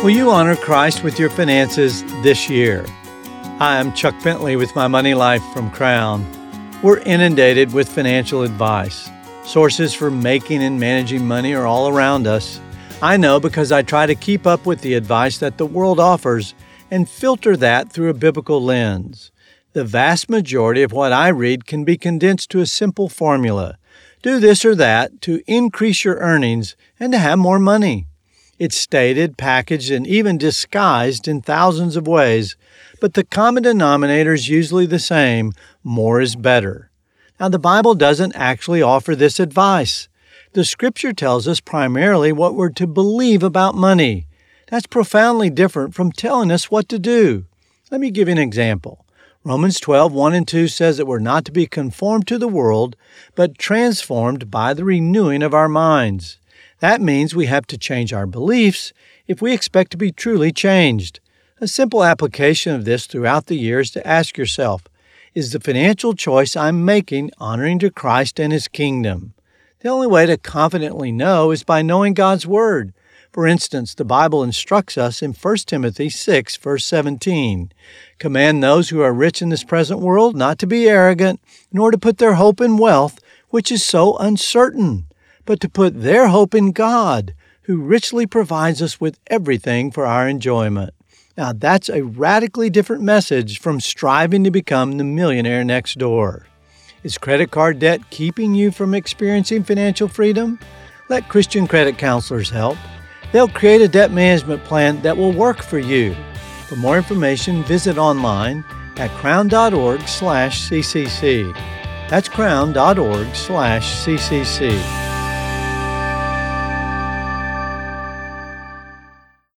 Will you honor Christ with your finances this year? Hi, I'm Chuck Bentley with My Money Life from Crown. We're inundated with financial advice. Sources for making and managing money are all around us. I know because I try to keep up with the advice that the world offers and filter that through a biblical lens. The vast majority of what I read can be condensed to a simple formula. Do this or that to increase your earnings and to have more money. It's stated, packaged, and even disguised in thousands of ways, but the common denominator is usually the same: more is better. Now, the Bible doesn't actually offer this advice. The Scripture tells us primarily what we're to believe about money. That's profoundly different from telling us what to do. Let me give you an example. Romans 12:1-2 says that we're not to be conformed to the world, but transformed by the renewing of our minds. That means we have to change our beliefs if we expect to be truly changed. A simple application of this throughout the year is to ask yourself, is the financial choice I'm making honoring to Christ and His kingdom? The only way to confidently know is by knowing God's Word. For instance, the Bible instructs us in 1 Timothy 6, verse 17, "Command those who are rich in this present world not to be arrogant, nor to put their hope in wealth, which is so uncertain, but to put their hope in God, who richly provides us with everything for our enjoyment." Now, that's a radically different message from striving to become the millionaire next door. Is credit card debt keeping you from experiencing financial freedom? Let Christian credit counselors help. They'll create a debt management plan that will work for you. For more information, visit online at crown.org/CCC. That's crown.org/CCC.